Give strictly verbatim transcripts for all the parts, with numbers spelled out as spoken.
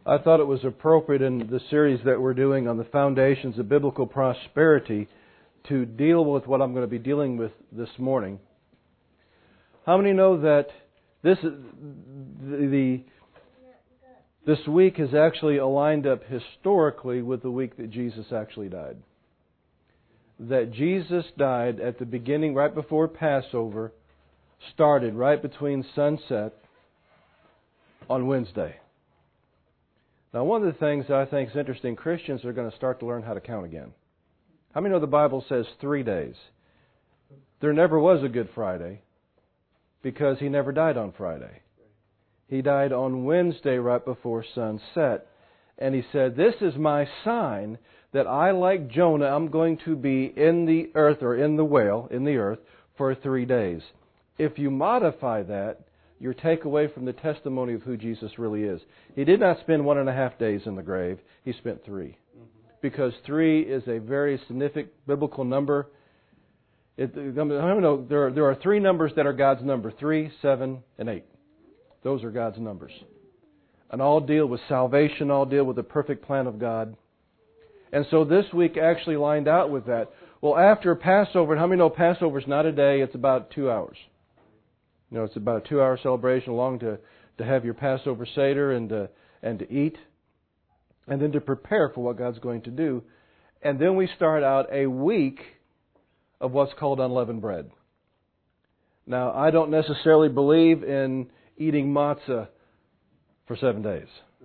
I thought it was appropriate in the series that we're doing on the foundations of biblical prosperity to deal with what I'm going to be dealing with this morning. How many know that this the this week is actually aligned up historically with the week that Jesus actually died? That Jesus died at the beginning, right before Passover, started right between sunset on Wednesday. Now, one of the things that I think is interesting, Christians are going to start to learn how to count again. How many know the Bible says three days? There never was a Good Friday because He never died on Friday. He died on Wednesday right before sunset. And He said, this is my sign that I, like Jonah, I'm going to be in the earth or in the whale, in the earth, for three days. If you modify that, you take away from the testimony of who Jesus really is. He did not spend one and a half days in the grave. He spent three. Because three is a very significant biblical number. It, I know there are, there are three numbers that are God's number. Three, seven, and eight. Those are God's numbers. And all deal with salvation, all deal with the perfect plan of God. And so this week actually lined out with that. Well, after Passover, and how many know Passover is not a day, it's about two hours. You know, it's about a two-hour celebration, long to, to have your Passover Seder and to, and to eat, and then to prepare for what God's going to do. And then we start out a week of what's called unleavened bread. Now, I don't necessarily believe in eating matzah for seven days.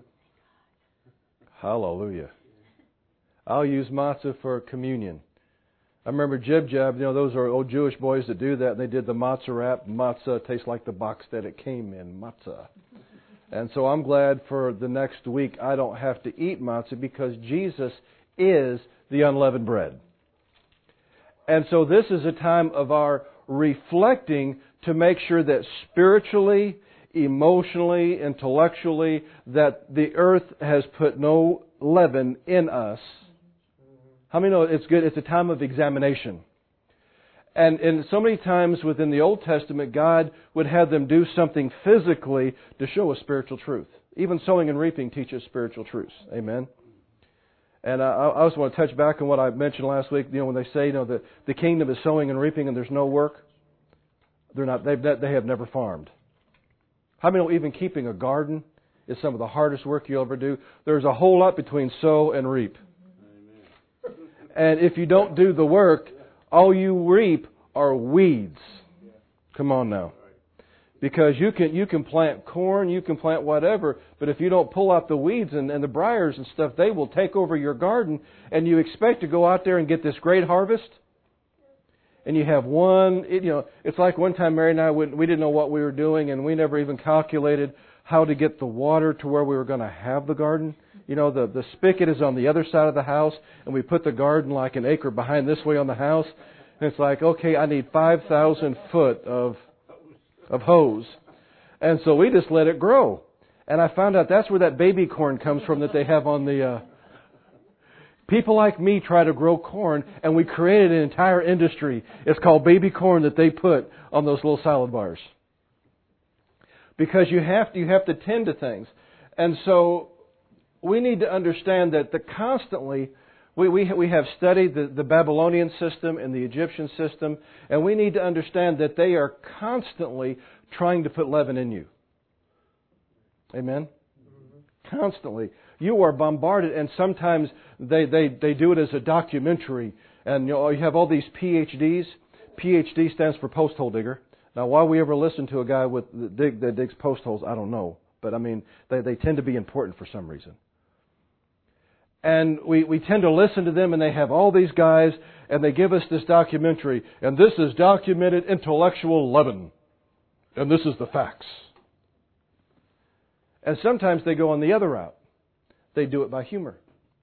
Hallelujah. I'll use matzah for communion. I remember Jib Jab, you know, those are old Jewish boys that do that, and they did the matzah wrap. Matzah tastes like the box that it came in, matzah. And so I'm glad for the next week I don't have to eat matzah because Jesus is the unleavened bread. And so this is a time of our reflecting to make sure that spiritually, emotionally, intellectually, that the earth has put no leaven in us. How many know it's good? It's a time of examination. And, and so many times within the Old Testament, God would have them do something physically to show a spiritual truth. Even sowing and reaping teaches spiritual truths. Amen. And I, I also want to touch back on what I mentioned last week. You know, when they say, you know, the, the kingdom is sowing and reaping and there's no work, they're not. They've, they have never farmed. How many know even keeping a garden is some of the hardest work you'll ever do? There's a whole lot between sow and reap. And if you don't do the work, all you reap are weeds. Come on now. Because you can you can plant corn, you can plant whatever, but if you don't pull out the weeds and, and the briars and stuff, they will take over your garden, and you expect to go out there and get this great harvest. And you have one, it, you know, it's like one time Mary and I, we, we didn't know what we were doing, and we never even calculated how to get the water to where we were going to have the garden. You know, the, the spigot is on the other side of the house, and we put the garden like an acre behind this way on the house. And it's like, okay, I need five thousand foot of of hose. And so we just let it grow. And I found out that's where that baby corn comes from that they have on the... Uh, people like me try to grow corn, and we created an entire industry. It's called baby corn that they put on those little salad bars. Because you have to, you have to tend to things. And so we need to understand that the constantly, we, we, we have studied the, the Babylonian system and the Egyptian system, and we need to understand that they are constantly trying to put leaven in you. Amen? Mm-hmm. Constantly. You are bombarded, and sometimes they, they, they do it as a documentary. And you know, you have all these P H Ds. P H D stands for post hole digger. Now, why we ever listen to a guy with the dig, that digs post holes, I don't know. But, I mean, they, they tend to be important for some reason. And we, we tend to listen to them, and they have all these guys, and they give us this documentary. And this is documented intellectual leaven. And this is the facts. And sometimes they go on the other route. They do it by humor.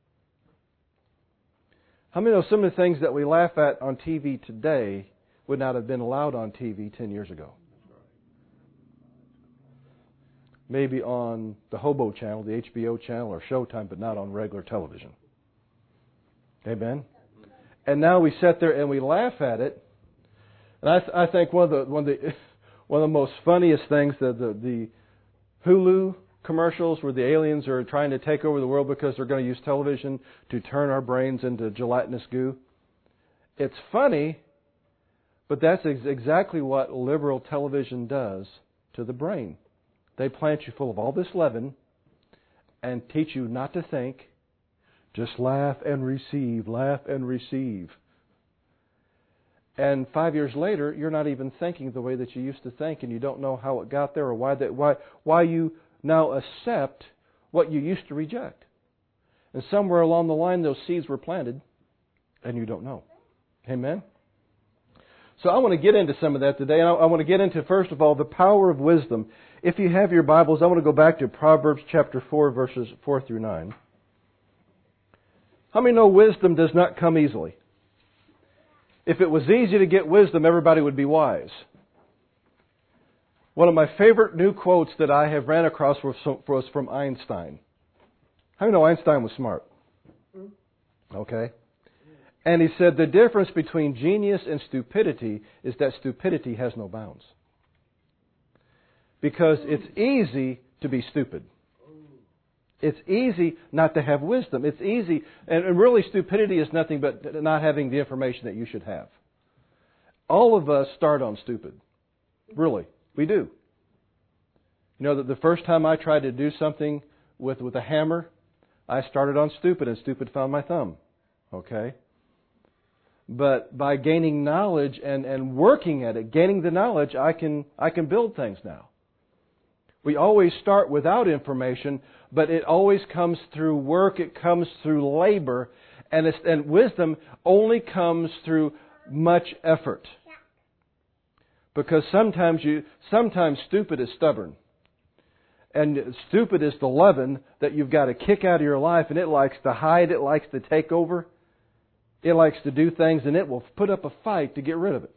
How many know some of the things that we laugh at on T V today would not have been allowed on T V ten years ago? Maybe on the Hobo channel, the H B O channel, or Showtime, but not on regular television. Amen? And now we sit there and we laugh at it. And I, th- I think one of the one of the one of the most funniest things that the, the Hulu commercials where the aliens are trying to take over the world because they're going to use television to turn our brains into gelatinous goo? It's funny, but that's ex- exactly what liberal television does to the brain. They plant you full of all this leaven and teach you not to think. Just laugh and receive, laugh and receive. And five years later, you're not even thinking the way that you used to think, and you don't know how it got there or why that why why you now accept what you used to reject. And somewhere along the line, those seeds were planted, and you don't know. Amen? So I want to get into some of that today, and I, I want to get into, first of all, the power of wisdom. If you have your Bibles, I want to go back to Proverbs chapter four, verses four through nine. How many know wisdom does not come easily? If it was easy to get wisdom, everybody would be wise. One of my favorite new quotes that I have ran across was from Einstein. How many know Einstein was smart? Okay. And he said the difference between genius and stupidity is that stupidity has no bounds. Because it's easy to be stupid. It's easy not to have wisdom. It's easy, and really stupidity is nothing but not having the information that you should have. All of us start on stupid. Really, we do. You know that the first time I tried to do something with, with a hammer, I started on stupid, and stupid found my thumb. Okay? But by gaining knowledge and, and working at it, gaining the knowledge, I can I can build things now. We always start without information, but it always comes through work, it comes through labor, and, it's, and wisdom only comes through much effort. Because sometimes you, sometimes stupid is stubborn. And stupid is the leaven that you've got to kick out of your life, and it likes to hide, it likes to take over, it likes to do things, and it will put up a fight to get rid of it.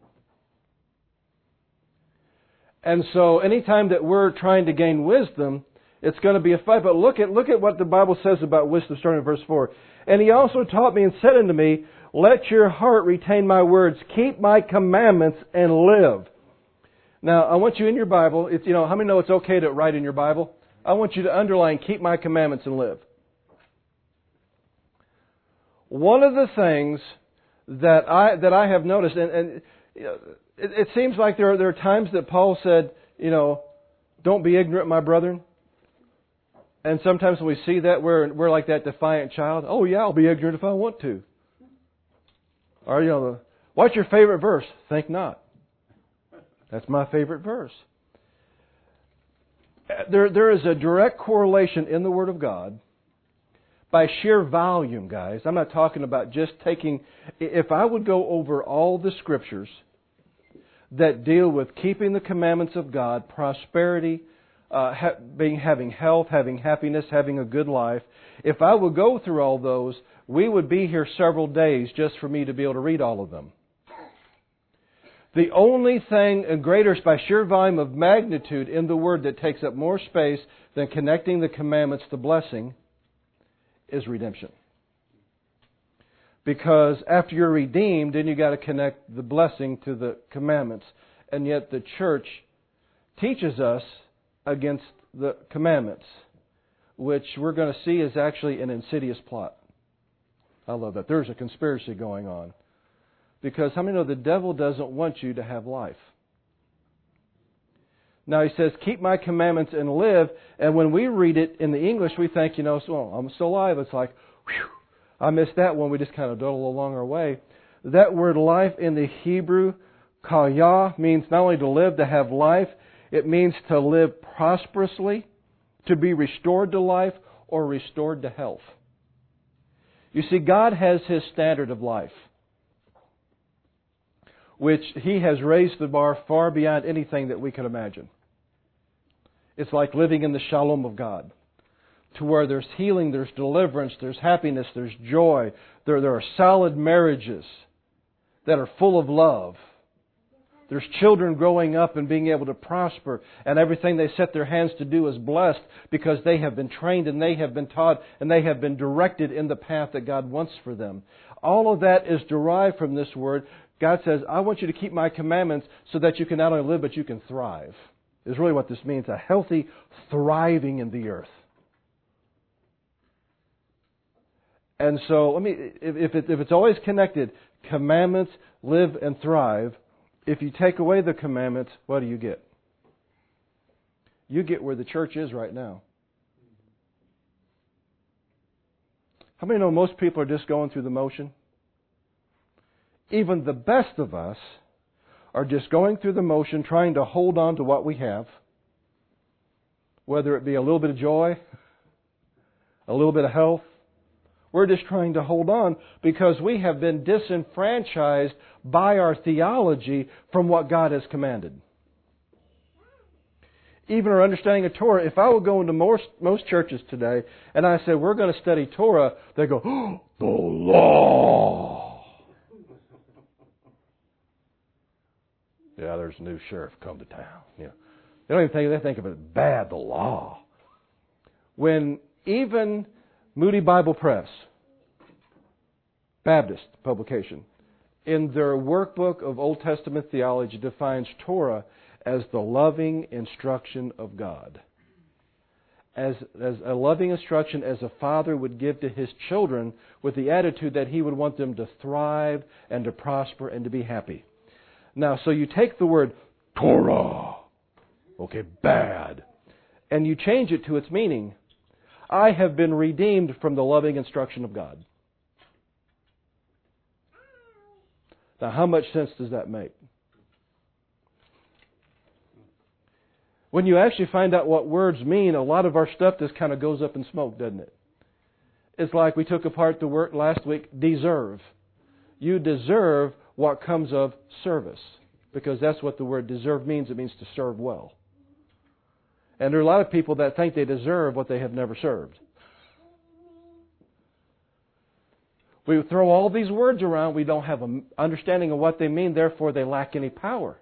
And so anytime that we're trying to gain wisdom, it's going to be a fight. But look at look at what the Bible says about wisdom, starting in verse four. And he also taught me and said unto me, let your heart retain my words, keep my commandments, and live. Now, I want you in your Bible, it's, you know, how many know it's okay to write in your Bible? I want you to underline, keep my commandments and live. One of the things that I that I have noticed, and, and you know, It, it seems like there are, there are times that Paul said, you know, don't be ignorant, my brethren. And sometimes when we see that, we're, we're like that defiant child. Oh, yeah, I'll be ignorant if I want to. Or, you know, what's your favorite verse? Think not. That's my favorite verse. There, there is a direct correlation in the Word of God by sheer volume, guys. I'm not talking about just taking... If I would go over all the Scriptures that deal with keeping the commandments of God, prosperity, uh, ha- being having health, having happiness, having a good life. If I would go through all those, we would be here several days just for me to be able to read all of them. The only thing greater by sheer volume of magnitude in the Word that takes up more space than connecting the commandments to blessing is redemption. Because after you're redeemed, then you got to connect the blessing to the commandments. And yet the church teaches us against the commandments, which we're going to see is actually an insidious plot. I love that. There's a conspiracy going on. Because how many know the devil doesn't want you to have life? Now he says, keep my commandments and live. And when we read it in the English, we think, you know, so I'm still alive. It's like, whew, I missed that one. We just kind of dawdle along our way. That word life in the Hebrew, kaya, means not only to live, to have life. It means to live prosperously, to be restored to life, or restored to health. You see, God has His standard of life, which He has raised the bar far beyond anything that we could imagine. It's like living in the shalom of God, to where there's healing, there's deliverance, there's happiness, there's joy. There, there are solid marriages that are full of love. There's children growing up and being able to prosper, and everything they set their hands to do is blessed because they have been trained and they have been taught and they have been directed in the path that God wants for them. All of that is derived from this word. God says, I want you to keep my commandments so that you can not only live, but you can thrive. is really what this means, a healthy thriving in the earth. And so, let me, if, if, it, if it's always connected, commandments, live and thrive, if you take away the commandments, what do you get? You get where the church is right now. How many know most people are just going through the motion? Even the best of us are just going through the motion, trying to hold on to what we have, whether it be a little bit of joy, a little bit of health. We're just trying to hold on because we have been disenfranchised by our theology from what God has commanded. Even our understanding of Torah, if I would go into most, most churches today and I said, we're going to study Torah, they go, oh, the law. Yeah, there's a new sheriff come to town. Yeah. They don't even think, they think of it bad, the law. When even Moody Bible Press, Baptist publication, in their workbook of Old Testament theology defines Torah as the loving instruction of God. As, as a loving instruction as a father would give to his children with the attitude that he would want them to thrive and to prosper and to be happy. Now, so you take the word Torah, okay, bad, and you change it to its meaning. I have been redeemed from the loving instruction of God. Now, how much sense does that make? When you actually find out what words mean, a lot of our stuff just kind of goes up in smoke, doesn't it? It's like we took apart the word last week, deserve. You deserve what comes of service, because that's what the word deserve means. It means to serve well. And there are a lot of people that think they deserve what they have never served. We throw all these words around. We don't have an understanding of what they mean. Therefore, they lack any power.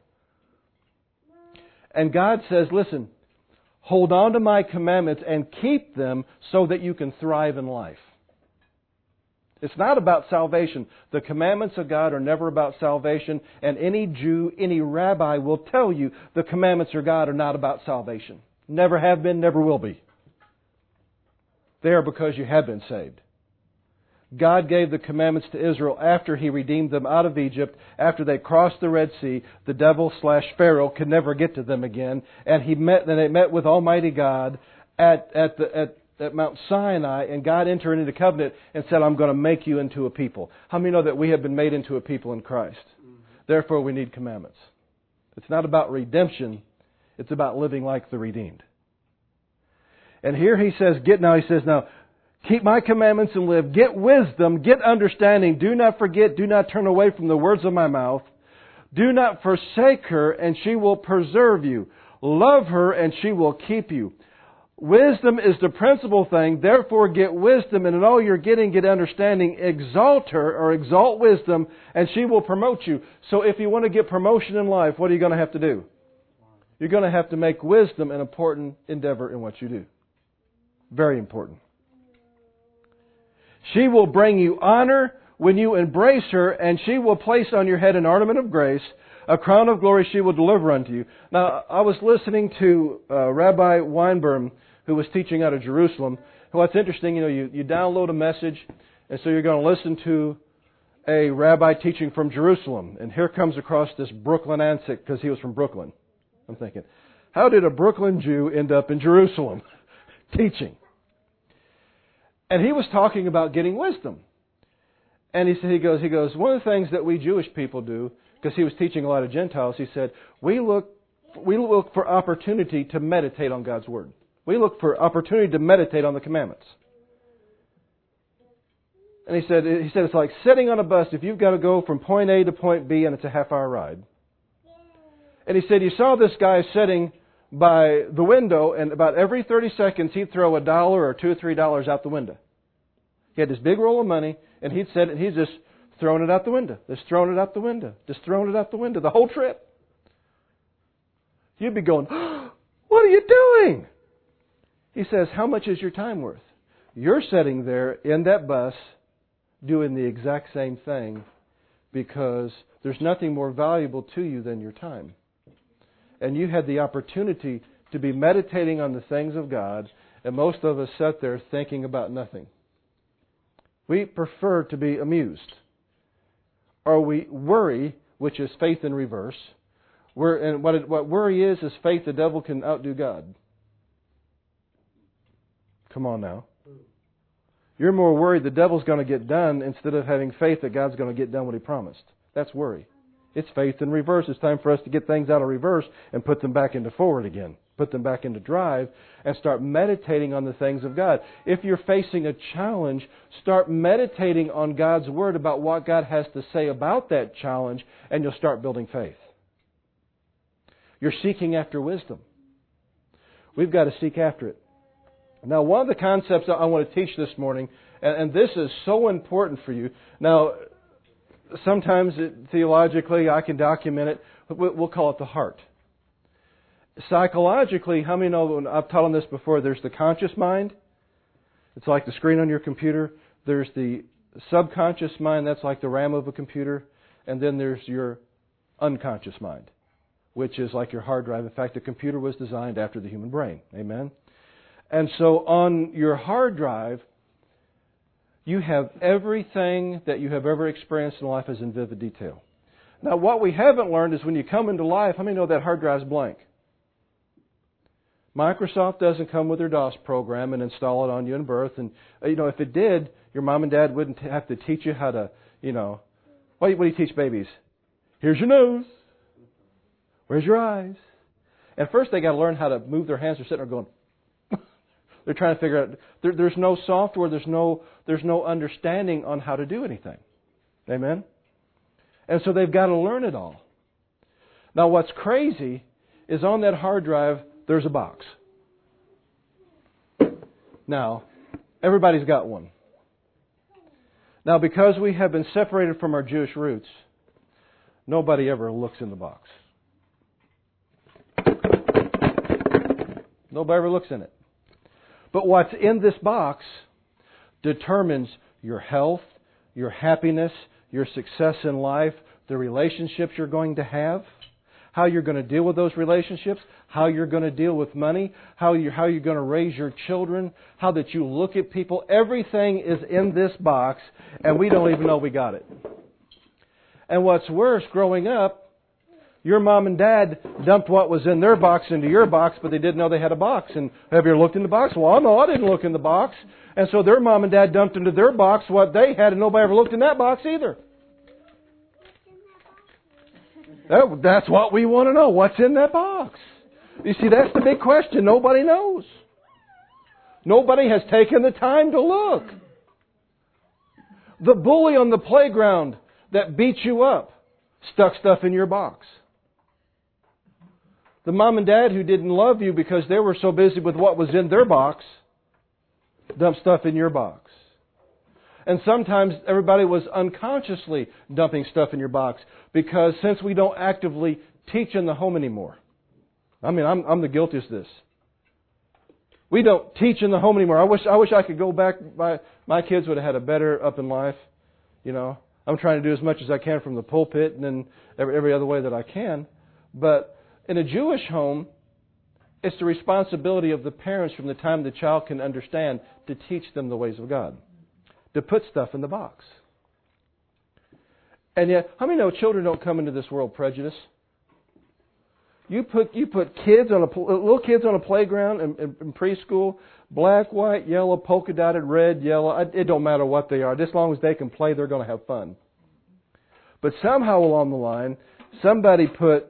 And God says, listen, hold on to my commandments and keep them so that you can thrive in life. It's not about salvation. The commandments of God are never about salvation. And any Jew, any rabbi will tell you the commandments of God are not about salvation. Never have been, never will be. They are because you have been saved. God gave the commandments to Israel after He redeemed them out of Egypt. After they crossed the Red Sea, the devil slash Pharaoh could never get to them again. And he met, and they met with Almighty God at, at, the, at, at Mount Sinai, and God entered into covenant and said, I'm going to make you into a people. How many know that we have been made into a people in Christ? Mm-hmm. Therefore, we need commandments. It's not about redemption. It's about living like the redeemed. And here he says, get now, he says, now, keep my commandments and live. Get wisdom. Get understanding. Do not forget. Do not turn away from the words of my mouth. Do not forsake her, and she will preserve you. Love her, and she will keep you. Wisdom is the principal thing. Therefore, get wisdom, and in all you're getting, get understanding. Exalt her, or exalt wisdom, and she will promote you. So if you want to get promotion in life, what are you going to have to do? You're going to have to make wisdom an important endeavor in what you do. Very important. She will bring you honor when you embrace her, and she will place on your head an ornament of grace, a crown of glory she will deliver unto you. Now, I was listening to uh, Rabbi Weinberg, who was teaching out of Jerusalem. What's interesting, you know, you, you download a message, and so you're going to listen to a rabbi teaching from Jerusalem. And here comes across this Brooklyn Ansick, because he was from Brooklyn. I'm thinking, how did a Brooklyn Jew end up in Jerusalem teaching? And he was talking about getting wisdom. And he said, he goes, he goes, one of the things that we Jewish people do, because he was teaching a lot of Gentiles, he said, we look, we look for opportunity to meditate on God's Word. We look for opportunity to meditate on the commandments. And he said, he said, it's like sitting on a bus. If you've got to go from point A to point B and it's a half hour ride. And he said, you saw this guy sitting by the window, and about every thirty seconds he'd throw a dollar or two or three dollars out the window. He had this big roll of money, and he'd sit and he's just throwing it out the window, just throwing it out the window, just throwing it out the window, the whole trip. You'd be going, oh, what are you doing? He says, how much is your time worth? You're sitting there in that bus doing the exact same thing because there's nothing more valuable to you than your time. and you had the opportunity to be meditating on the things of God, and most of us sat there thinking about nothing. We prefer to be amused. Or we worry, which is faith in reverse. We're, and what, it, what worry is, is faith the devil can outdo God. Come on now. You're more worried the devil's going to get done instead of having faith that God's going to get done what He promised. That's worry. It's faith in reverse. It's time for us to get things out of reverse and put them back into forward again. Put them back into drive and start meditating on the things of God. If you're facing a challenge, start meditating on God's Word about what God has to say about that challenge, and you'll start building faith. You're seeking after wisdom. We've got to seek after it. Now, one of the concepts I want to teach this morning, and, and this is so important for you. Now, sometimes it, theologically I can document it. We'll call it the heart. Psychologically, how many know, and I've taught on this before, there's the conscious mind. It's like the screen on your computer. There's the subconscious mind. That's like the RAM of a computer. And then there's your unconscious mind, which is like your hard drive. In fact, the computer was designed after the human brain. Amen? And so on your hard drive, you have everything that you have ever experienced in life as in vivid detail. Now, what we haven't learned is when you come into life, how many know that hard drive's blank? Microsoft doesn't come with their DOS program and install it on you in birth. And, you know, if it did, your mom and dad wouldn't have to teach you how to, you know, what do you, what do you teach babies? Here's your nose. Where's your eyes? And first they got to learn how to move their hands. They're sitting there going, they're trying to figure out, there, there's no software, there's no, there's no understanding on how to do anything. Amen? And so they've got to learn it all. Now what's crazy is on that hard drive, there's a box. Now, everybody's got one. Now, because we have been separated from our Jewish roots, nobody ever looks in the box. Nobody ever looks in it. But what's in this box determines your health, your happiness, your success in life, the relationships you're going to have, how you're going to deal with those relationships, how you're going to deal with money, how you're, how you're going to raise your children, how that you look at people. Everything is in this box, and we don't even know we got it. And what's worse, growing up, your mom and dad dumped what was in their box into your box, but they didn't know they had a box. And have you ever looked in the box? Well, no, I didn't look in the box. And so their mom and dad dumped into their box what they had, and nobody ever looked in that box either. That, that's what we want to know. What's in that box? You see, that's the big question. Nobody knows. Nobody has taken the time to look. The bully on the playground that beat you up stuck stuff in your box. The mom and dad who didn't love you because they were so busy with what was in their box dumped stuff in your box. And sometimes everybody was unconsciously dumping stuff in your box because since we don't actively teach in the home anymore. I mean, I'm, I'm the guiltiest of this. We don't teach in the home anymore. I wish I wish I could go back. My, my kids would have had a better up in life. You know, I'm trying to do as much as I can from the pulpit and then every, every other way that I can. But in a Jewish home, it's the responsibility of the parents from the time the child can understand to teach them the ways of God. To put stuff in the box. And yet, how many know children don't come into this world prejudiced? You put you put kids on a little kids on a playground in, in, in preschool, black, white, yellow, polka dotted, red, yellow. It don't matter what they are. Just as long as they can play, they're going to have fun. But somehow along the line, somebody put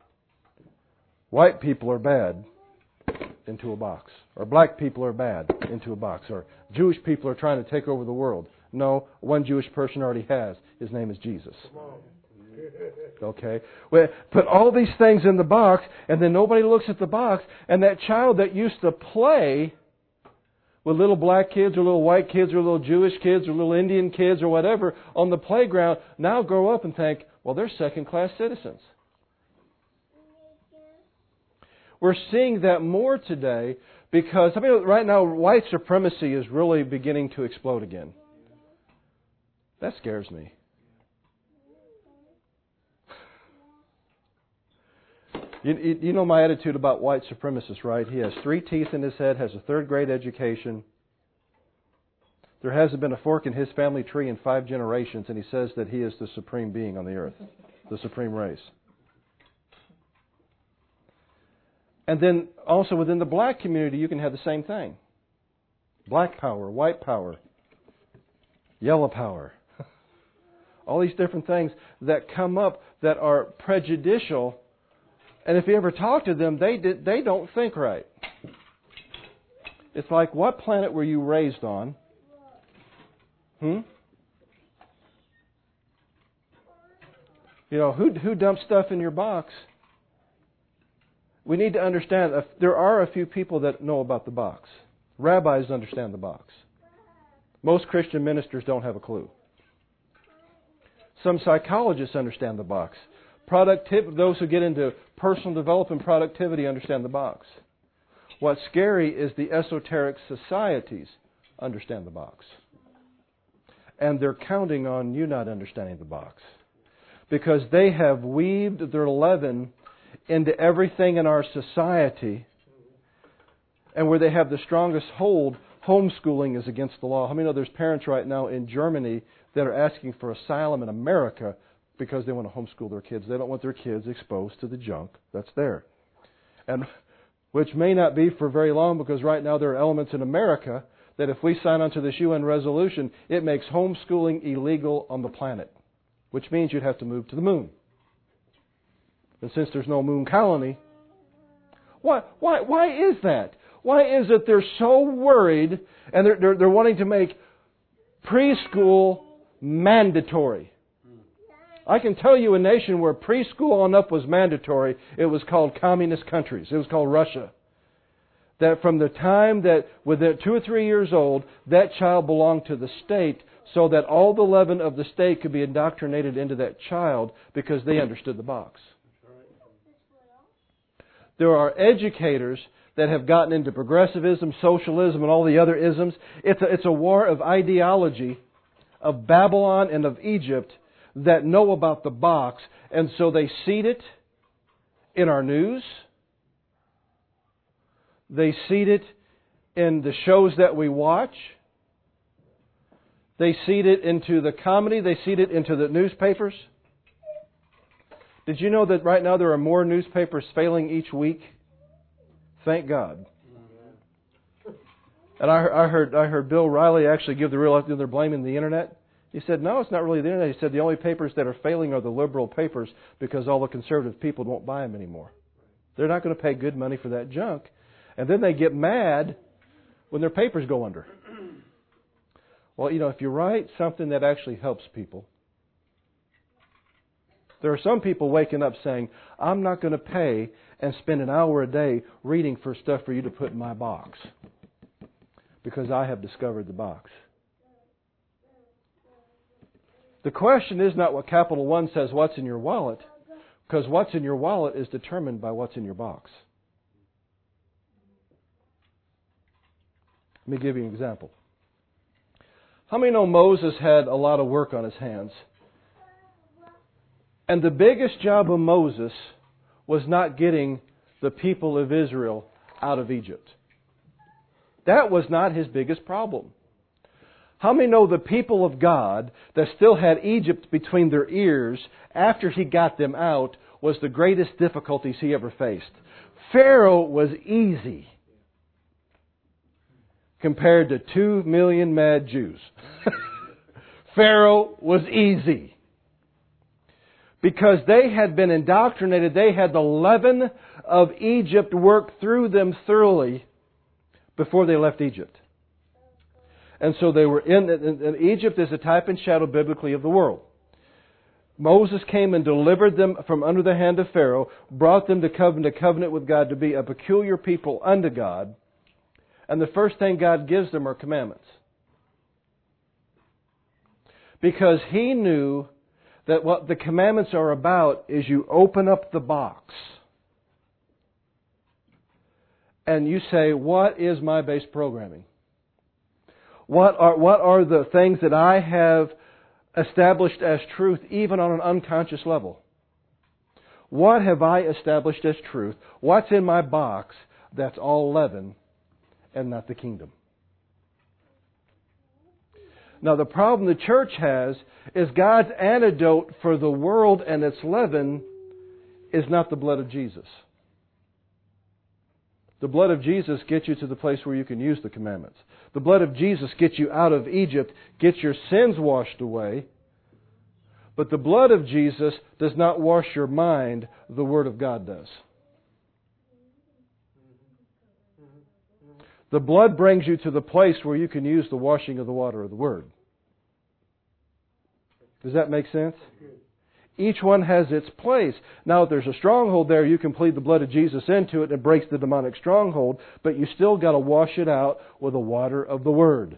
white people are bad into a box, or black people are bad into a box, or Jewish people are trying to take over the world. No, one Jewish person already has. His name is Jesus. Okay? We put all these things in the box, and then nobody looks at the box, and that child that used to play with little black kids or little white kids or little Jewish kids or little Indian kids or whatever on the playground now grow up and think, well, they're second-class citizens. We're seeing that more today because, I mean, right now, white supremacy is really beginning to explode again. That scares me. You, you, you know my attitude about white supremacists, right? He has three teeth in his head, has a third grade education. There hasn't been a fork in his family tree in five generations, and he says that he is the supreme being on the earth, the supreme race. And then also within the black community, you can have the same thing. Black power, white power, yellow power. All these different things that come up that are prejudicial. And if you ever talk to them, they did, they don't think right. It's like, what planet were you raised on? Hmm? You know, who who dumped stuff in your box? We need to understand, uh, there are a few people that know about the box. Rabbis understand the box. Most Christian ministers don't have a clue. Some psychologists understand the box. Productiv- those who get into personal development productivity understand the box. What's scary is the esoteric societies understand the box. And they're counting on you not understanding the box. Because they have weaved their leaven into everything in our society. And where they have the strongest hold, homeschooling is against the law. How many know there's parents right now in Germany that are asking for asylum in America because they want to homeschool their kids. They don't want their kids exposed to the junk that's there. And which may not be for very long, because right now there are elements in America that if we sign on to this U N resolution, it makes homeschooling illegal on the planet. Which means you'd have to move to the moon. And since there's no moon colony, why, why, why is that? Why is it they're so worried and they're, they're, they're wanting to make preschool mandatory? I can tell you a nation where preschool on up was mandatory, it was called communist countries. It was called Russia. That from the time that, within two or three years old, that child belonged to the state, so that all the leaven of the state could be indoctrinated into that child because they understood the box. There are educators that have gotten into progressivism, socialism, and all the other isms. It's a, it's a war of ideology of Babylon and of Egypt that know about the box, and so they seed it in our news. They seed it in the shows that we watch. They seed it into the comedy. They seed it into the newspapers. Did you know that right now there are more newspapers failing each week? Thank God. And I, I heard I heard Bill Riley actually give the real they're blaming the internet. He said, no, it's not really the internet. He said the only papers that are failing are the liberal papers because all the conservative people won't buy them anymore. They're not going to pay good money for that junk. And then they get mad when their papers go under. Well, you know, if you write something that actually helps people, there are some people waking up saying, I'm not going to pay and spend an hour a day reading for stuff for you to put in my box because I have discovered the box. The question is not what Capital One says, what's in your wallet, because what's in your wallet is determined by what's in your box. Let me give you an example. How many know Moses had a lot of work on his hands? And the biggest job of Moses was not getting the people of Israel out of Egypt. That was not his biggest problem. How many know the people of God that still had Egypt between their ears after He got them out was the greatest difficulties he ever faced? Pharaoh was easy compared to two million mad Jews. Pharaoh was easy. Because they had been indoctrinated, they had the leaven of Egypt work through them thoroughly before they left Egypt. And so they were in, and Egypt is a type and shadow biblically of the world. Moses came and delivered them from under the hand of Pharaoh, brought them to covenant, to covenant with God, to be a peculiar people unto God. And the first thing God gives them are commandments. Because He knew that what the commandments are about is you open up the box and you say, what is my base programming? What are, what are the things that I have established as truth even on an unconscious level? What have I established as truth? What's in my box that's all leaven and not the kingdom? Now, the problem the church has is God's antidote for the world and its leaven is not the blood of Jesus. The blood of Jesus gets you to the place where you can use the commandments. The blood of Jesus gets you out of Egypt, gets your sins washed away. But the blood of Jesus does not wash your mind. The Word of God does. The blood brings you to the place where you can use the washing of the water of the Word. Does that make sense? Each one has its place. Now, if there's a stronghold there, you can plead the blood of Jesus into it and it breaks the demonic stronghold, but you still got to wash it out with the water of the Word.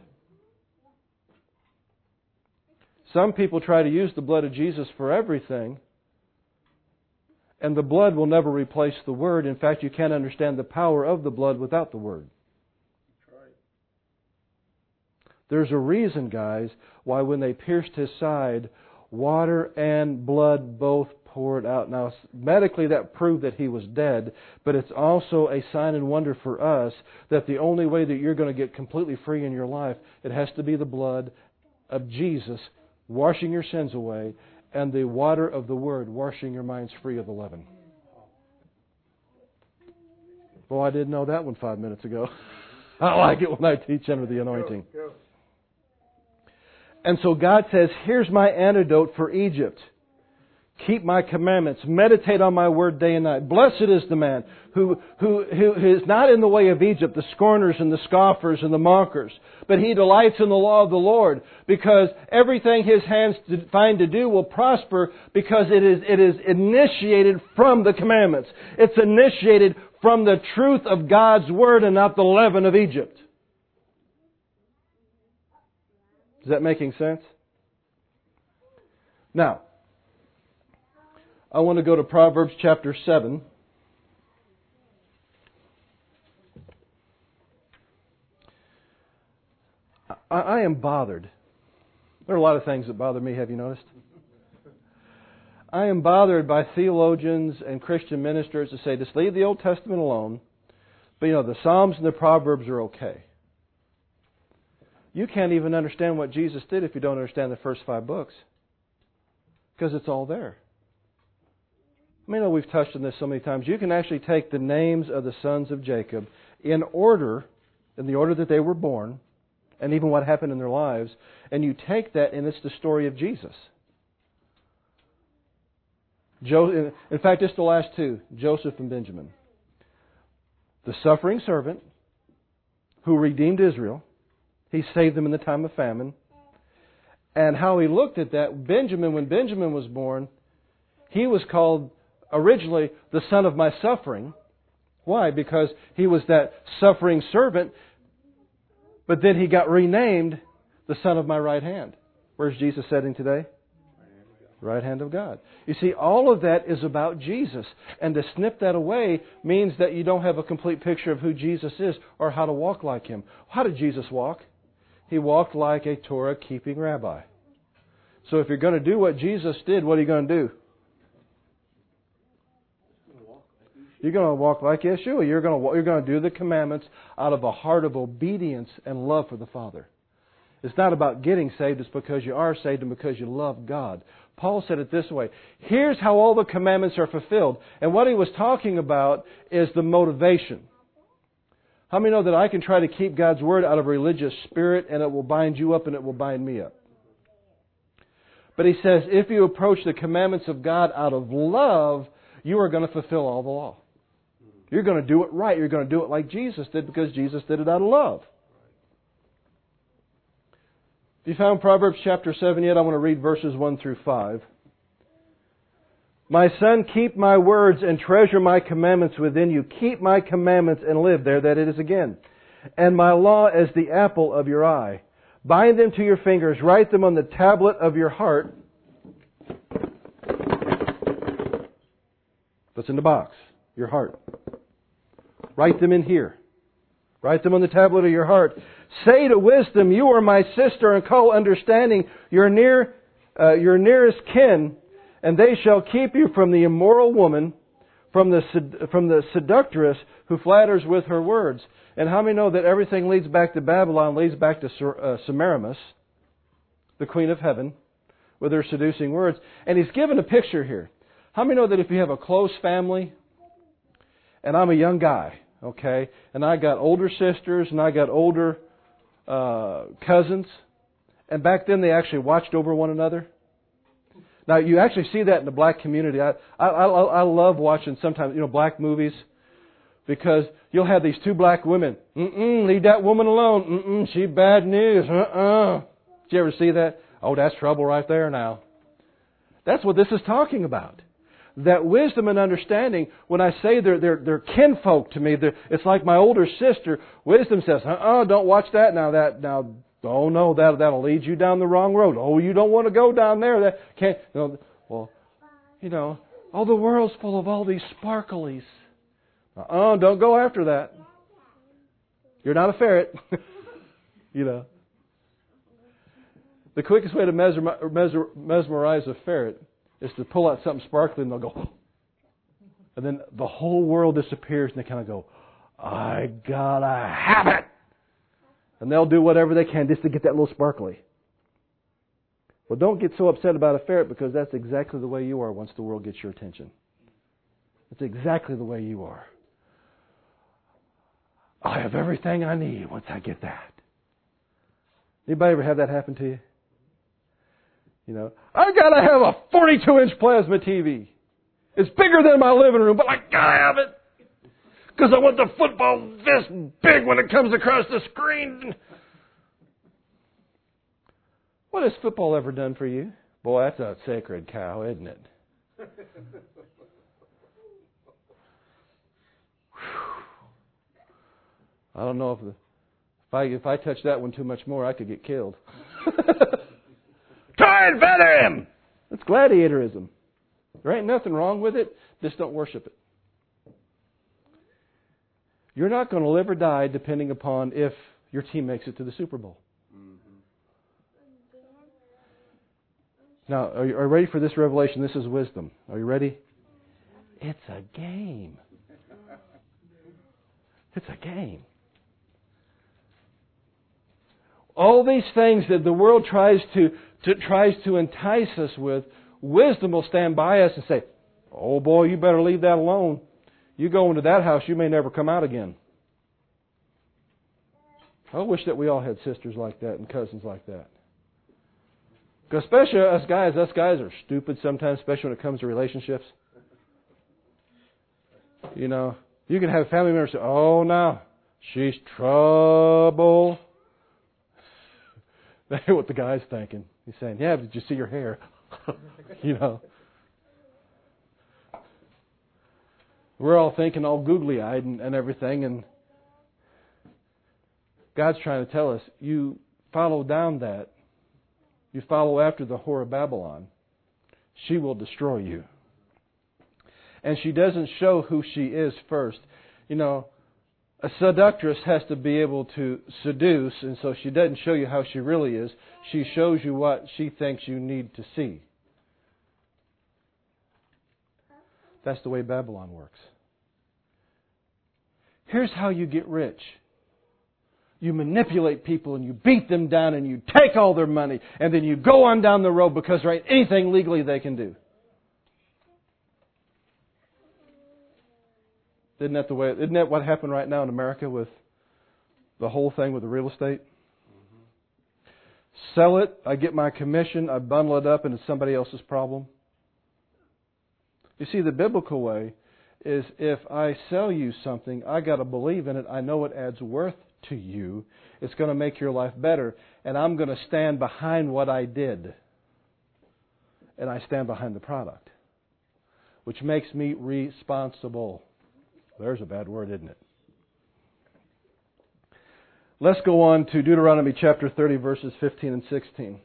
Some people try to use the blood of Jesus for everything, and the blood will never replace the Word. In fact, you can't understand the power of the blood without the Word. There's a reason, guys, why when they pierced His side, water and blood both poured out. Now, medically that proved that He was dead, but it's also a sign and wonder for us that the only way that you're going to get completely free in your life, it has to be the blood of Jesus washing your sins away and the water of the Word washing your minds free of the leaven. Well, I didn't know that one five minutes ago. I like it when I teach under the anointing. Go, go. And so God says, here's my antidote for Egypt. Keep my commandments. Meditate on my word day and night. Blessed is the man who, who, who is not in the way of Egypt, the scorners and the scoffers and the mockers, but he delights in the law of the Lord, because everything his hands find to do will prosper, because it is, it is initiated from the commandments. It's initiated from the truth of God's word and not the leaven of Egypt. Is that making sense? Now, I want to go to Proverbs chapter seven. I, I am bothered. There are a lot of things that bother me, have you noticed? I am bothered by theologians and Christian ministers that say, just leave the Old Testament alone. But, you know, the Psalms and the Proverbs are okay. You can't even understand what Jesus did if you don't understand the first five books. Because it's all there. I mean, we've touched on this so many times. You can actually take the names of the sons of Jacob in order, in the order that they were born, and even what happened in their lives, and you take that and it's the story of Jesus. Jo- in fact, it's the last two, Joseph and Benjamin. The suffering servant who redeemed Israel. He saved them in the time of famine. And how he looked at that, Benjamin, when Benjamin was born, he was called originally the son of my suffering. Why? Because he was that suffering servant. But then he got renamed the son of my right hand. Where's Jesus sitting today? Right hand of God. You see, all of that is about Jesus. And to snip that away means that you don't have a complete picture of who Jesus is or how to walk like Him. How did Jesus walk? He walked like a Torah-keeping rabbi. So if you're going to do what Jesus did, what are you going to do? You're going to walk like Yeshua. You're going to, you're going to do the commandments out of a heart of obedience and love for the Father. It's not about getting saved. It's because you are saved and because you love God. Paul said it this way. Here's how all the commandments are fulfilled. And what he was talking about is the motivation. How many know that I can try to keep God's Word out of a religious spirit and it will bind you up and it will bind me up? But he says, if you approach the commandments of God out of love, you are going to fulfill all the law. You're going to do it right. You're going to do it like Jesus did, because Jesus did it out of love. If you found Proverbs chapter seven yet, I want to read verses one through five. My son, keep my words and treasure my commandments within you. Keep my commandments and live. There that it is again. And my law as the apple of your eye. Bind them to your fingers. Write them on the tablet of your heart. That's in the box. Your heart. Write them in here. Write them on the tablet of your heart. Say to wisdom, you are my sister, and call understanding your near, uh, your nearest kin. And they shall keep you from the immoral woman, from the from the seductress who flatters with her words. And how many know that everything leads back to Babylon, leads back to uh, Semiramis, the queen of heaven, with her seducing words? And he's given a picture here. How many know that if you have a close family, and I'm a young guy, okay, and I got older sisters and I got older uh, cousins, and back then they actually watched over one another. Now you actually see that in the black community. I I, I, I love watching sometimes you know black movies because you'll have these two black women. Mm-mm, leave that woman alone. Mm-mm, she bad news. Uh-uh. Did you ever see that? Oh, that's trouble right there now. That's what this is talking about. That wisdom and understanding, when I say they're, they're, they're kinfolk to me, it's like my older sister. Wisdom says, uh-uh, don't watch that now. That now, oh no, that, that'll lead you down the wrong road. Oh, you don't want to go down there. That can't, you know, well, you know, oh, the world's full of all these sparklies. Uh-uh, don't go after that. You're not a ferret. You know. The quickest way to mesmerize a ferret is to pull out something sparkly and they'll go, and then the whole world disappears and they kind of go, I gotta have it. And they'll do whatever they can just to get that little sparkly. Well, don't get so upset about a ferret because that's exactly the way you are once the world gets your attention. It's exactly the way you are. I have everything I need once I get that. Anybody ever have that happen to you? You know, I gotta have a forty-two inch plasma T V. It's bigger than my living room, but I gotta have it because I want the football this big when it comes across the screen. What has football ever done for you? Boy, that's a sacred cow, isn't it? I don't know if the, if I if I touch that one too much more, I could get killed. Try and feather him! That's gladiatorism. There ain't nothing wrong with it. Just don't worship it. You're not going to live or die depending upon if your team makes it to the Super Bowl. Mm-hmm. Now, are you, are you ready for this revelation? This is wisdom. Are you ready? It's a game. It's a game. All these things that the world tries to, to tries to entice us with, wisdom will stand by us and say, oh boy, you better leave that alone. You go into that house, you may never come out again. I wish that we all had sisters like that and cousins like that. Because especially us guys, us guys are stupid sometimes, especially when it comes to relationships. You know, you can have family members say, oh no, she's trouble. That's what the guy's thinking. He's saying, yeah, did you see your hair? You know. We're all thinking all googly-eyed and, and everything, and God's trying to tell us, you follow down that, you follow after the whore of Babylon, she will destroy you. And she doesn't show who she is first. You know, a seductress has to be able to seduce, and so she doesn't show you how she really is. She shows you what she thinks you need to see. That's the way Babylon works. Here's how you get rich. You manipulate people and you beat them down and you take all their money and then you go on down the road because there ain't anything legally they can do. Isn't that the way? Isn't that what happened right now in America with the whole thing with the real estate? Mm-hmm. Sell it, I get my commission, I bundle it up, and it's somebody else's problem. You see, the biblical way is if I sell you something, I got to believe in it. I know it adds worth to you. It's going to make your life better, and I'm going to stand behind what I did, and I stand behind the product, which makes me responsible. There's a bad word, isn't it? Let's go on to Deuteronomy chapter thirty, verses fifteen and sixteen.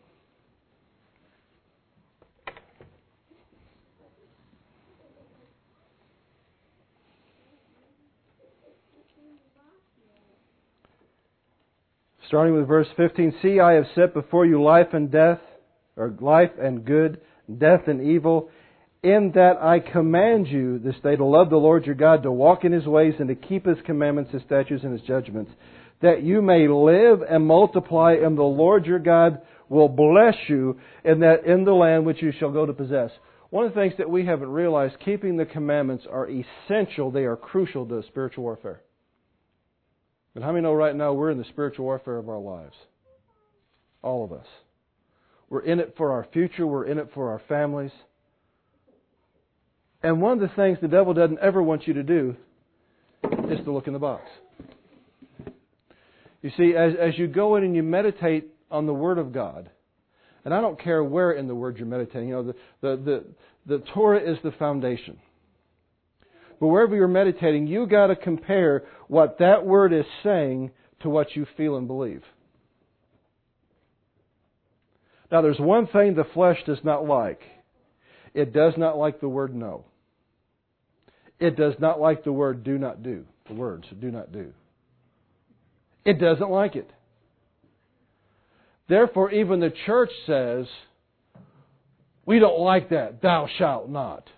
Starting with verse fifteen, see, I have set before you life and death, or life and good, death and evil. In that I command you this day to love the Lord your God, to walk in His ways, and to keep His commandments, His statutes, and His judgments, that you may live and multiply, and the Lord your God will bless you in that in the land which you shall go to possess. One of the things that we haven't realized, keeping the commandments are essential. They are crucial to spiritual warfare. But how many know right now we're in the spiritual warfare of our lives? All of us. We're in it for our future. We're in it for our families. And one of the things the devil doesn't ever want you to do is to look in the box. You see, as, as you go in and you meditate on the Word of God, and I don't care where in the Word you're meditating, you know, the, the, the, the Torah is the foundation. But wherever you're meditating, you got to compare what that Word is saying to what you feel and believe. Now, there's one thing the flesh does not like. It does not like the word no. It does not like the word do not do. The words do not do. It doesn't like it. Therefore, even the church says, we don't like that, thou shalt not.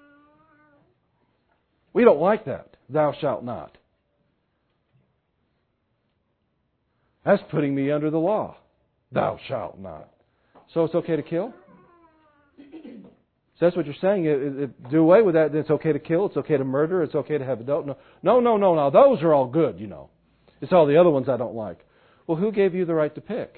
We don't like that, thou shalt not. That's putting me under the law. Thou shalt not. So it's okay to kill? So that's what you're saying. It, it, do away with that. It's okay to kill. It's okay to murder. It's okay to have adult. No, no, no, no. no. Those are all good, you know. It's all the other ones I don't like. Well, who gave you the right to pick?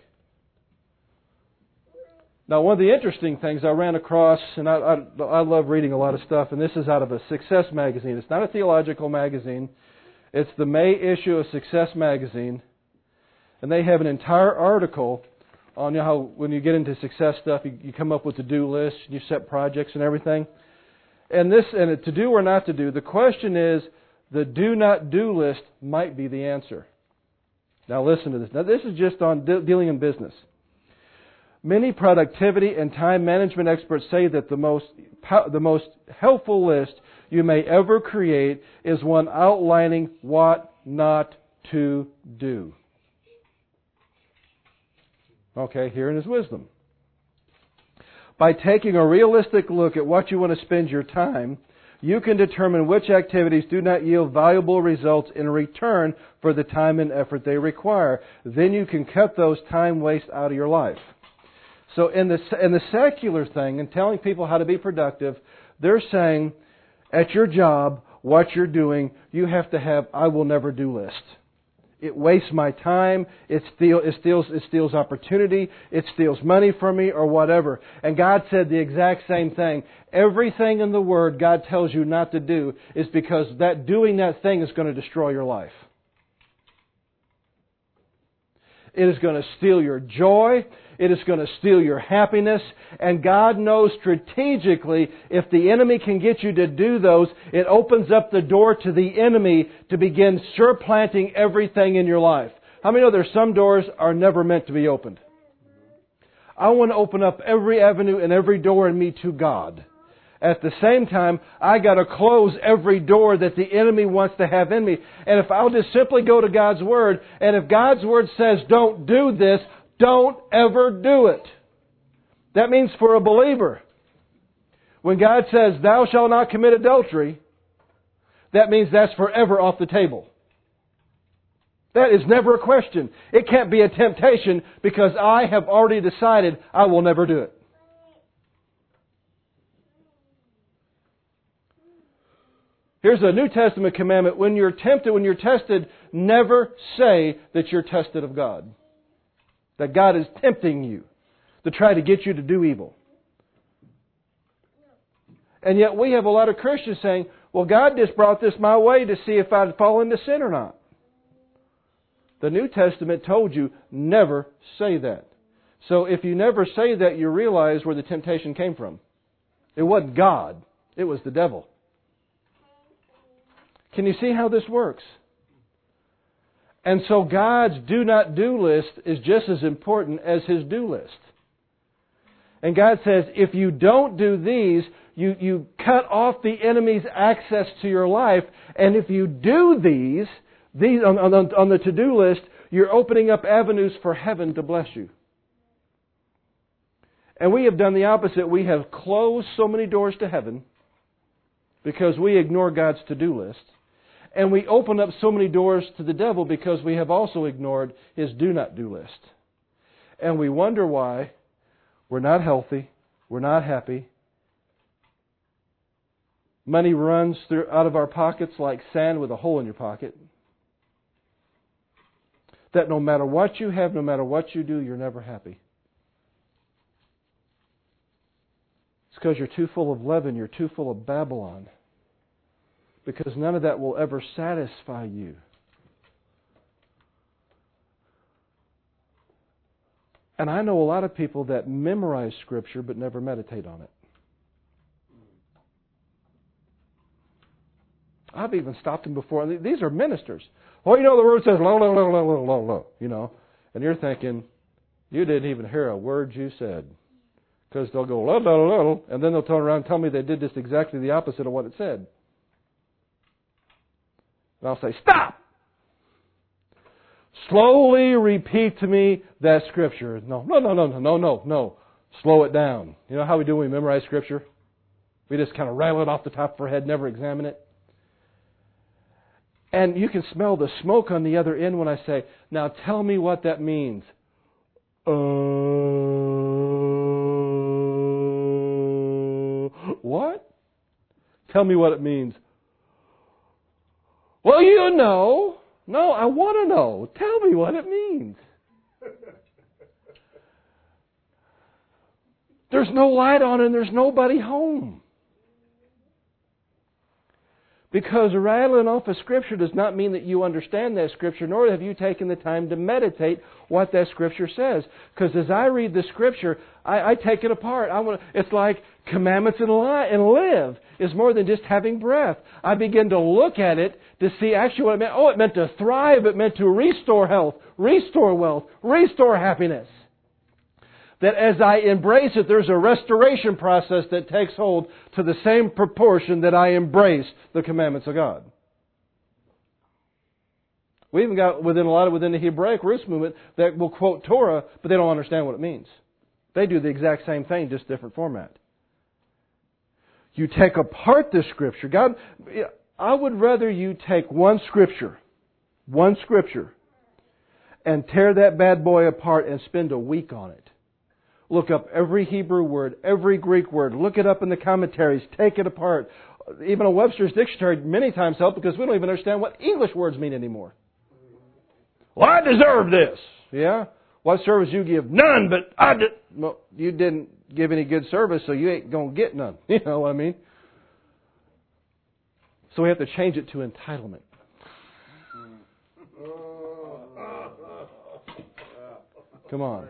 Now, one of the interesting things I ran across, and I, I, I love reading a lot of stuff, and this is out of a Success magazine. It's not a theological magazine. It's the May issue of Success magazine. And they have an entire article on, you know, how when you get into success stuff, you, you come up with a to-do list, you set projects and everything. And this, and a to do or not to do, the question is, the do not do list might be the answer. Now listen to this. Now this is just on de- dealing in business. Many productivity and time management experts say that the most the most helpful list you may ever create is one outlining what not to do. Okay, herein is wisdom. By taking a realistic look at what you want to spend your time, you can determine which activities do not yield valuable results in return for the time and effort they require. Then you can cut those time wastes out of your life. So in the, in the secular thing, and telling people how to be productive, they're saying, at your job, what you're doing, you have to have I will never do list. It wastes my time, it, steal, it, steals, it steals opportunity, it steals money from me, or whatever. And God said the exact same thing. Everything in the Word God tells you not to do is because that doing that thing is going to destroy your life. It is going to steal your joy. It is going to steal your happiness. And God knows strategically if the enemy can get you to do those, it opens up the door to the enemy to begin surplanting everything in your life. How many know there's some doors are never meant to be opened? I want to open up every avenue and every door in me to God. At the same time, I got to close every door that the enemy wants to have in me. And if I'll just simply go to God's Word, and if God's Word says don't do this, don't ever do it. That means for a believer, when God says thou shalt not commit adultery, that means that's forever off the table. That is never a question. It can't be a temptation because I have already decided I will never do it. Here's a New Testament commandment. When you're tempted, when you're tested, never say that you're tested of God. That God is tempting you to try to get you to do evil. And yet we have a lot of Christians saying, well, God just brought this my way to see if I'd fall into sin or not. The New Testament told you, never say that. So if you never say that, you realize where the temptation came from. It wasn't God. It was the devil. Can you see how this works? And so God's do not do list is just as important as His do list. And God says, if you don't do these, you, you cut off the enemy's access to your life. And if you do these, these on, on, on the to-do list, you're opening up avenues for heaven to bless you. And we have done the opposite. We have closed so many doors to heaven because we ignore God's to-do list. And we open up so many doors to the devil because we have also ignored His do-not-do list. And we wonder why we're not healthy, we're not happy. Money runs through, out of our pockets like sand with a hole in your pocket. That no matter what you have, no matter what you do, you're never happy. It's because you're too full of leaven, you're too full of Babylon. Because none of that will ever satisfy you. And I know a lot of people that memorize Scripture but never meditate on it. I've even stopped them before. These are ministers. Well, you know, the Word says, lo, lo, lo, lo, lo, lo, lo, you know. And you're thinking, you didn't even hear a word you said. Because they'll go, lo, lo, lo, lo, and then they'll turn around and tell me they did just exactly the opposite of what it said. And I'll say, stop! Slowly repeat to me that Scripture. No, no, no, no, no, no, no. Slow it down. You know how we do when we memorize Scripture? We just kind of rattle it off the top of our head, never examine it. And you can smell the smoke on the other end when I say, now tell me what that means. Uh, what? Tell me what it means. Well, you know. No, I want to know. Tell me what it means. There's no light on and there's nobody home. Because rattling off a Scripture does not mean that you understand that Scripture, nor have you taken the time to meditate what that Scripture says. Because as I read the Scripture, I, I take it apart. I want. It's like commandments and, li- and live is more than just having breath. I begin to look at it to see actually what it meant. Oh, it meant to thrive. It meant to restore health, restore wealth, restore happiness. That as I embrace it, there's a restoration process that takes hold to the same proportion that I embrace the commandments of God. We even got within a lot of within the Hebraic roots movement that will quote Torah, but they don't understand what it means. They do the exact same thing, just different format. You take apart the Scripture. God, I would rather you take one Scripture, one Scripture, and tear that bad boy apart and spend a week on it. Look up every Hebrew word, every Greek word. Look it up in the commentaries. Take it apart. Even a Webster's dictionary many times help because we don't even understand what English words mean anymore. Well, I deserve this. Yeah? What service you give? None, but I did. Well, you didn't give any good service, so you ain't going to get none. You know what I mean? So we have to change it to entitlement. Come on.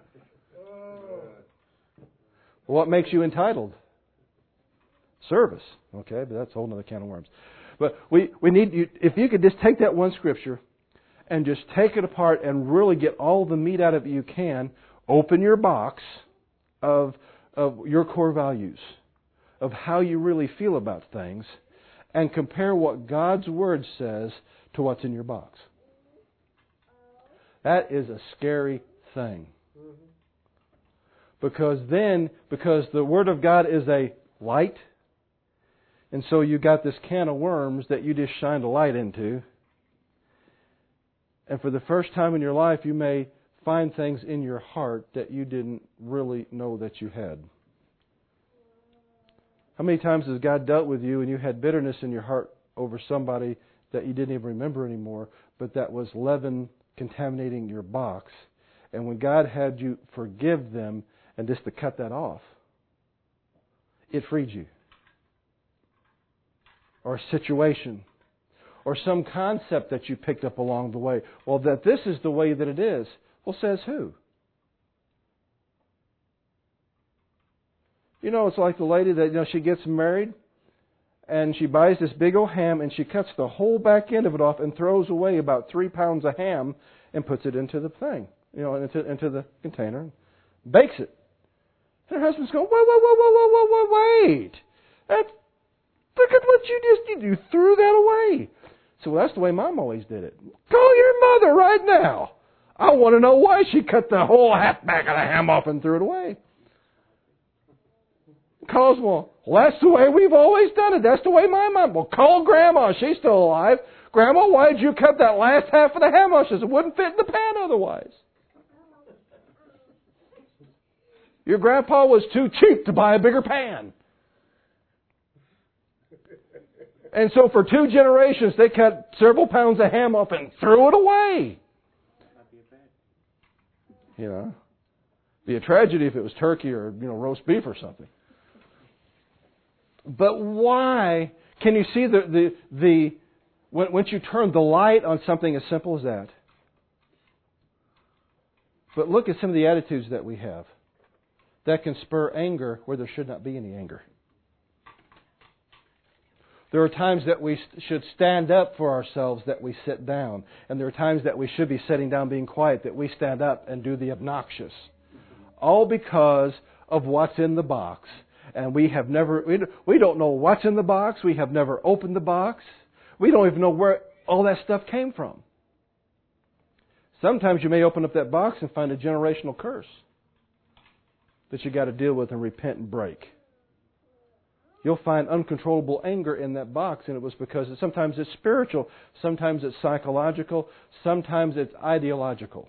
What makes you entitled? Service. Okay, but that's a whole other can of worms. But we, we need you, if you could just take that one Scripture and just take it apart and really get all the meat out of it you can, open your box of, of your core values, of how you really feel about things, and compare what God's Word says to what's in your box. That is a scary thing. Because then, because the Word of God is a light, and so you got this can of worms that you just shined a light into. And for the first time in your life, you may find things in your heart that you didn't really know that you had. How many times has God dealt with you and you had bitterness in your heart over somebody that you didn't even remember anymore, but that was leaven contaminating your box? And when God had you forgive them, and just to cut that off, it freed you. Or a situation. Or some concept that you picked up along the way. Well, that this is the way that it is. Well, says who? You know, it's like the lady that, you know, she gets married and she buys this big old ham and she cuts the whole back end of it off and throws away about three pounds of ham and puts it into the thing, you know, into, into the container and bakes it. And her husband's going, wait, wait, wait, wait, wait, wait, wait, wait. That, look at what you just did. You threw that away. So well, that's the way Mom always did it. Call your mother right now. I want to know why she cut the whole half back of the ham off and threw it away. Calls, well, that's the way we've always done it. That's the way my mom. Well, call Grandma. She's still alive. Grandma, why did you cut that last half of the ham mushes? It wouldn't fit in the pan otherwise. Your grandpa was too cheap to buy a bigger pan. And so for two generations, they cut several pounds of ham off and threw it away. You know, it'd be a tragedy if it was turkey or, you know, roast beef or something. But why? Can you see the the the when, once you turn the light on something as simple as that? But look at some of the attitudes that we have that can spur anger where there should not be any anger. There are times that we should stand up for ourselves that we sit down. And there are times that we should be sitting down being quiet that we stand up and do the obnoxious. All because of what's in the box. And we have never, we don't know what's in the box. We have never opened the box. We don't even know where all that stuff came from. Sometimes you may open up that box and find a generational curse that you got to deal with and repent and break. You'll find uncontrollable anger in that box, and it was because it, sometimes it's spiritual, sometimes it's psychological, sometimes it's ideological.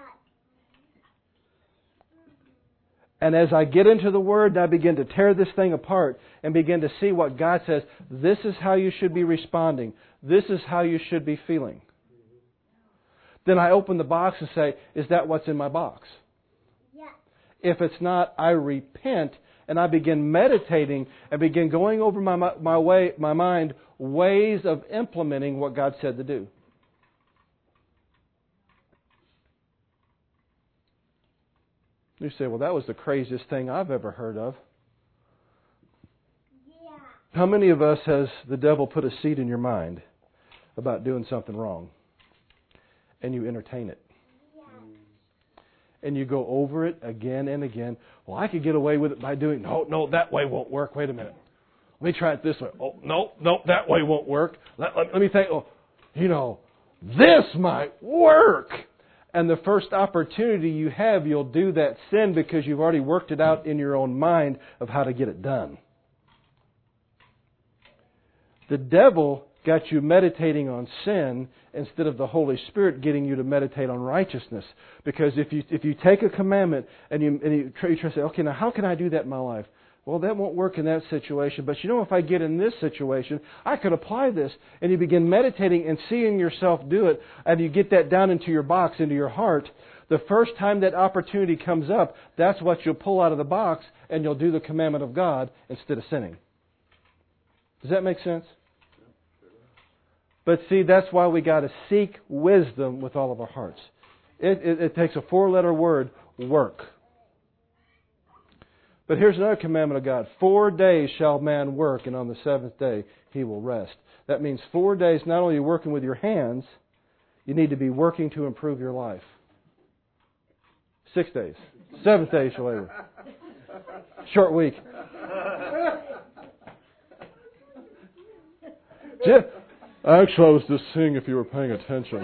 And as I get into the Word, I begin to tear this thing apart and begin to see what God says. This is how you should be responding. This is how you should be feeling. Then I open the box and say, is that what's in my box? Yeah. If it's not, I repent and I begin meditating and begin going over my my way, my mind ways of implementing what God said to do. You say, well, that was the craziest thing I've ever heard of. Yeah. How many of us has the devil put a seed in your mind about doing something wrong? And you entertain it. Yeah. And you go over it again and again. Well, I could get away with it by doing, no, no, that way won't work. Wait a minute. Let me try it this way. Oh, no, no, that way won't work. Let, let, let me think, oh, you know, this might work. And the first opportunity you have, you'll do that sin because you've already worked it out in your own mind of how to get it done. The devil got you meditating on sin instead of the Holy Spirit getting you to meditate on righteousness. Because if you if you take a commandment and you and you try, you try to say, okay, now how can I do that in my life? Well, that won't work in that situation. But you know, if I get in this situation, I could apply this. And you begin meditating and seeing yourself do it. And you get that down into your box, into your heart. The first time that opportunity comes up, that's what you'll pull out of the box. And you'll do the commandment of God instead of sinning. Does that make sense? But see, that's why we got to seek wisdom with all of our hearts. It, it, it takes a four-letter word, work. But here's another commandment of God. Four days shall man work, and on the seventh day he will rest. That means four days, not only working with your hands, you need to be working to improve your life. Six days. Seventh day shall labor. Short week. Jeff, actually, I was just seeing if you were paying attention.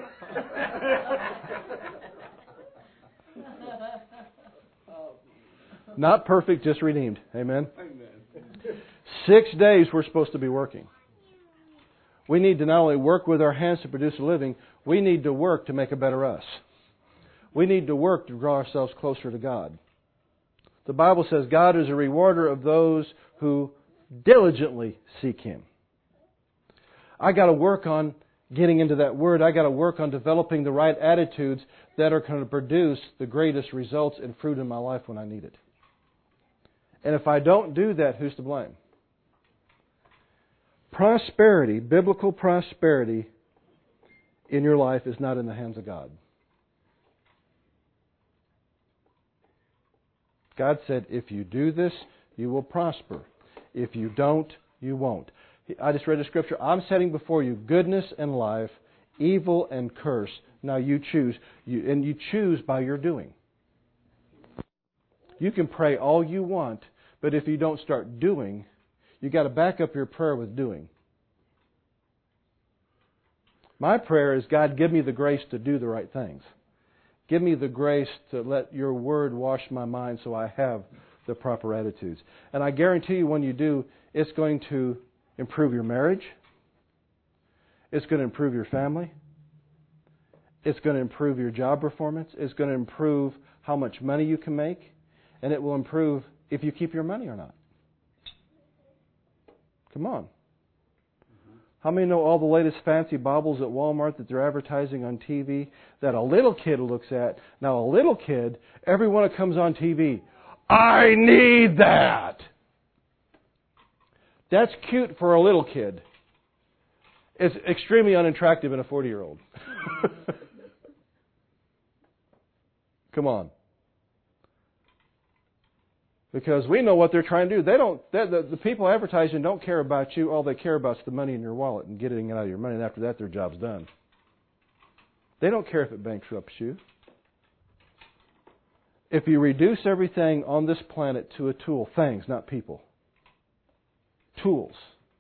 Not perfect, just redeemed. Amen? Amen. Six days we're supposed to be working. We need to not only work with our hands to produce a living, we need to work to make a better us. We need to work to draw ourselves closer to God. The Bible says God is a rewarder of those who diligently seek Him. I got to work on getting into that Word. I got to work on developing the right attitudes that are going to produce the greatest results and fruit in my life when I need it. And if I don't do that, who's to blame? Prosperity, biblical prosperity in your life is not in the hands of God. God said, if you do this, you will prosper. If you don't, you won't. I just read the scripture. I'm setting before you goodness and life, evil and curse. Now you choose. You, and you choose by your doing. You can pray all you want, but if you don't start doing, you got to back up your prayer with doing. My prayer is, God, give me the grace to do the right things. Give me the grace to let your word wash my mind so I have the proper attitudes. And I guarantee you when you do, it's going to improve your marriage. It's going to improve your family. It's going to improve your job performance. It's going to improve how much money you can make. And it will improve if you keep your money or not. Come on. How many know all the latest fancy baubles at Walmart that they're advertising on T V that a little kid looks at? Now, a little kid, everyone that comes on T V, I need that. That's cute for a little kid. It's extremely unattractive in a forty-year-old. Come on. Because we know what they're trying to do. They don't. The, the people advertising don't care about you. All they care about is the money in your wallet and getting it out of your money. And after that, their job's done. They don't care if it bankrupts you. If you reduce everything on this planet to a tool, things, not people, tools,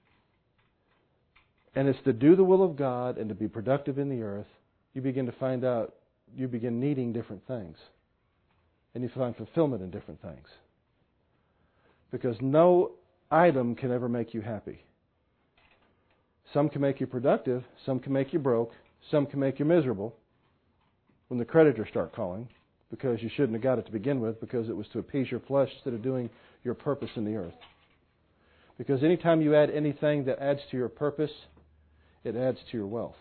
and it's to do the will of God and to be productive in the earth, you begin to find out, you begin needing different things. And you find fulfillment in different things. Because no item can ever make you happy. Some can make you productive, some can make you broke, some can make you miserable when the creditors start calling because you shouldn't have got it to begin with because it was to appease your flesh instead of doing your purpose in the earth. Because anytime you add anything that adds to your purpose, it adds to your wealth.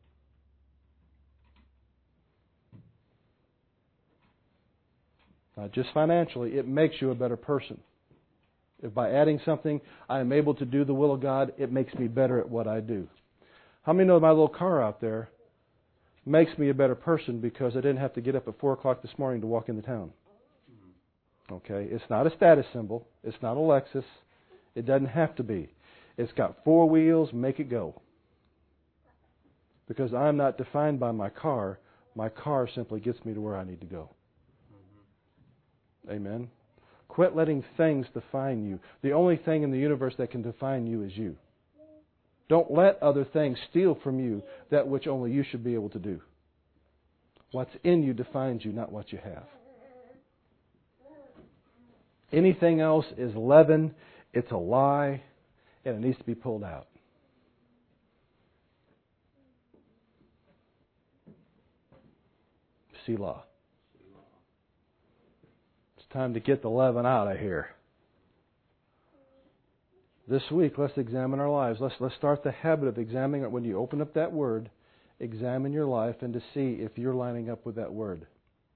Not just financially, it makes you a better person. If by adding something I am able to do the will of God, it makes me better at what I do. How many know my little car out there makes me a better person because I didn't have to get up at four o'clock this morning to walk into town? Okay, it's not a status symbol. It's not a Lexus. It doesn't have to be. It's got four wheels, make it go. Because I'm not defined by my car. My car simply gets me to where I need to go. Amen. Quit letting things define you. The only thing in the universe that can define you is you. Don't let other things steal from you that which only you should be able to do. What's in you defines you, not what you have. Anything else is leaven, it's a lie, and it needs to be pulled out. Selah. Time to get the leaven out of here. This week, let's examine our lives. Let's let's start the habit of examining it. When you open up that word, examine your life and to see if you're lining up with that word.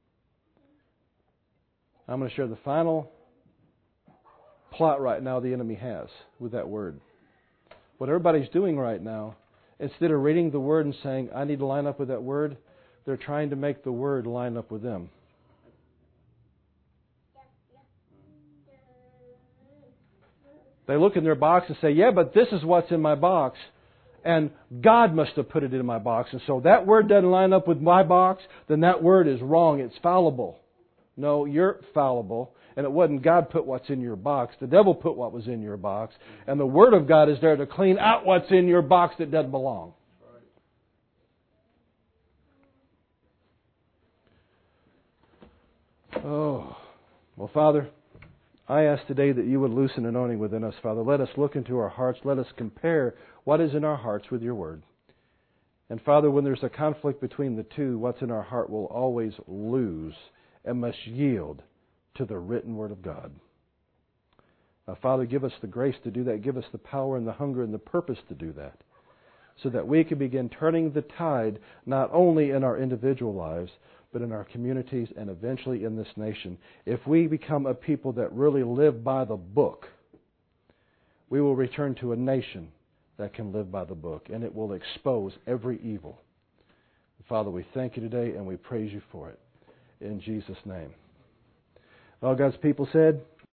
I'm going to share the final plot right now the enemy has with that word. What everybody's doing right now, instead of reading the word and saying, I need to line up with that word, they're trying to make the word line up with them. They look in their box and say, yeah, but this is what's in my box. And God must have put it in my box. And so that word doesn't line up with my box, then that word is wrong. It's fallible. No, you're fallible. And it wasn't God put what's in your box. The devil put what was in your box. And the Word of God is there to clean out what's in your box that doesn't belong. Oh, well, Father, I ask today that you would loosen anointing within us, Father. Let us look into our hearts. Let us compare what is in our hearts with your word. And Father, when there's a conflict between the two, what's in our heart will always lose and must yield to the written word of God. Now, Father, give us the grace to do that. Give us the power and the hunger and the purpose to do that, so that we can begin turning the tide not only in our individual lives, but in our communities and eventually in this nation. If we become a people that really live by the book, we will return to a nation that can live by the book, and it will expose every evil. Father, we thank you today and we praise you for it. In Jesus' name. All God's people said,